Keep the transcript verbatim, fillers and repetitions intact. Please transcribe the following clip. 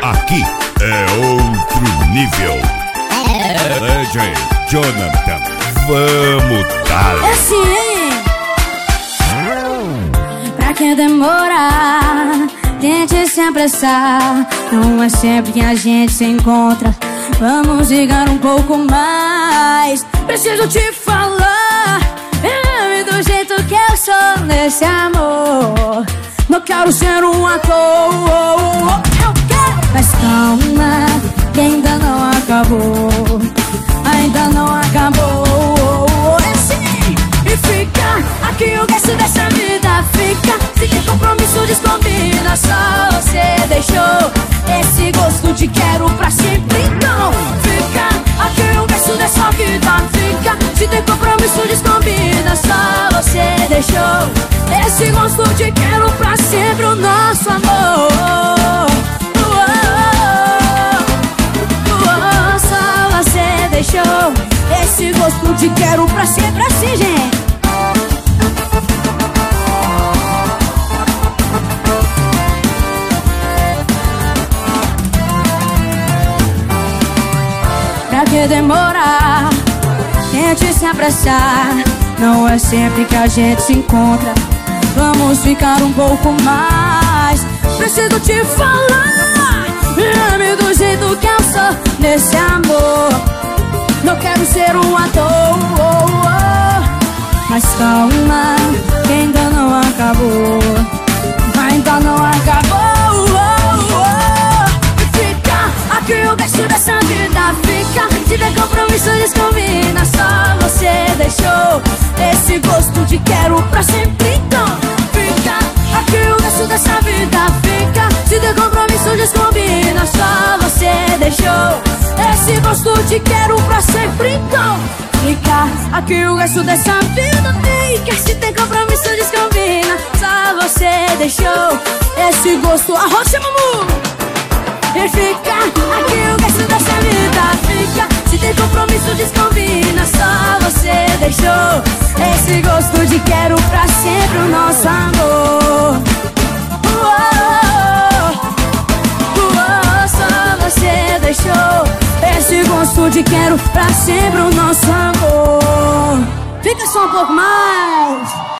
Aqui é outro nível. D J Jonathan, vamos dar. É sim. Pra que demorar? Tente se apressar. Não é sempre que a gente se encontra. Vamos ligar um pouco mais. Preciso te falar. Ame do jeito que eu sou nesse amor. Não quero ser um ator. Eu quero. Mas calma, que ainda não acabou. Ainda não acabou. É sim. E fica aqui o resto dessa vida. Fica, se tem compromisso descombina. Só você deixou esse gosto de quero pra sempre. Então fica aqui o resto dessa vida. Fica, se tem compromisso descombina. Só você deixou esse gosto de quero pra sempre. O nosso amor. Deixou esse gosto de quero pra sempre assim, gente. Pra que demorar? Tente se apressar. Não é sempre que a gente se encontra. Vamos ficar um pouco mais. Preciso te falar. Ame do jeito que eu sou nesse amor. Não quero ser um ator, oh, oh. Mas calma, que ainda não acabou. Ainda não acabou, oh, oh. E fica aqui o resto dessa vida. Fica, se der compromisso descombina. Só você deixou esse gosto de quero pra sempre. Então fica aqui o resto dessa vida. Fica, se der compromisso descombina. Só você deixou esse gosto de quero pra sempre. Então fica aqui o resto dessa vida. Fica, se tem compromisso descombina. Só você deixou esse gosto. Arrocha, mamu. E fica aqui o resto dessa vida. Fica, se tem compromisso descombina. Só você deixou esse gosto de quero pra sempre. O nosso amor. Esse gosto de quero pra sempre o nosso amor. Fica só um pouco mais.